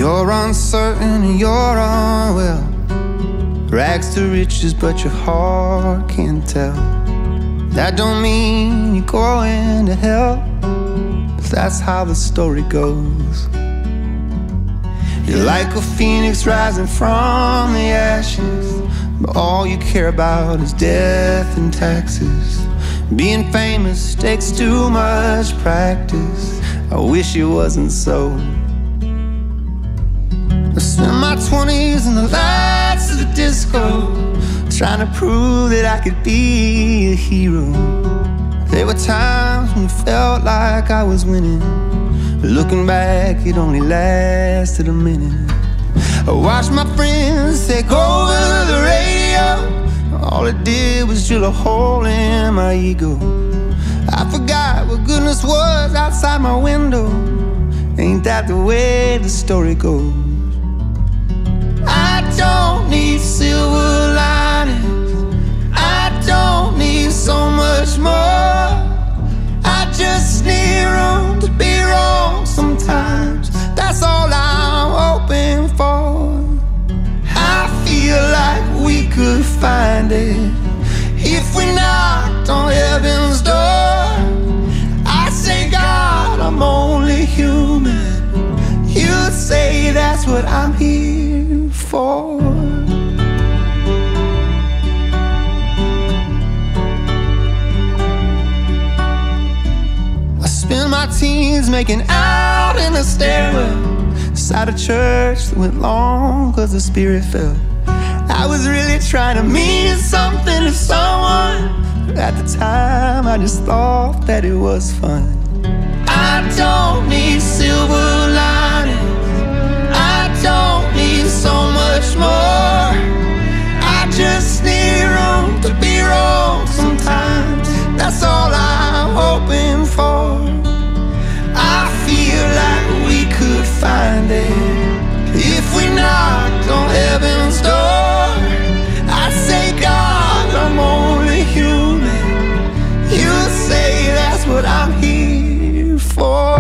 You're uncertain and you're unwell, rags to riches but your heart can't tell. That don't mean you're going to hell, but that's how the story goes. You're like a phoenix rising from the ashes, but all you care about is death and taxes. Being famous takes too much practice. I wish it wasn't so. I spent my 20s in the lights of the disco, trying to prove that I could be a hero. There were times when it felt like I was winning, but looking back, it only lasted a minute. I watched my friends take over the radio. All it did was drill a hole in my ego. I forgot what goodness was outside my window. Ain't that the way the story goes? I don't need silver linings, I don't need so much more. I just need room to be wrong sometimes. That's all I'm hoping for. I feel like we could find it if we knocked on heaven's door. I say, God, I'm only human. You'd say that's what I'm here for. I spent my teens making out in a stairwell beside a church that went long cause the spirit fell. I was really trying to mean something to someone, but at the time I just thought that it was fun. I don't need silver linings, I don't need so much more. I just need room to be wrong sometimes. That's all I'm hoping for. I feel like we could find it if we knocked on heaven's door. I say, God, I'm only human. You say that's what I'm here for.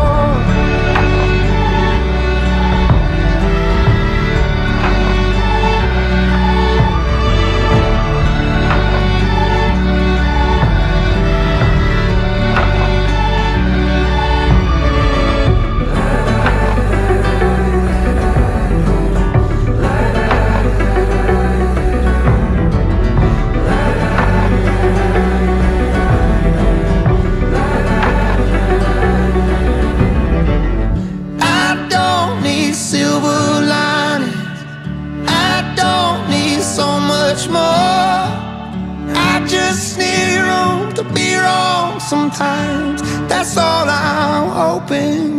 Sometimes that's all I'm hoping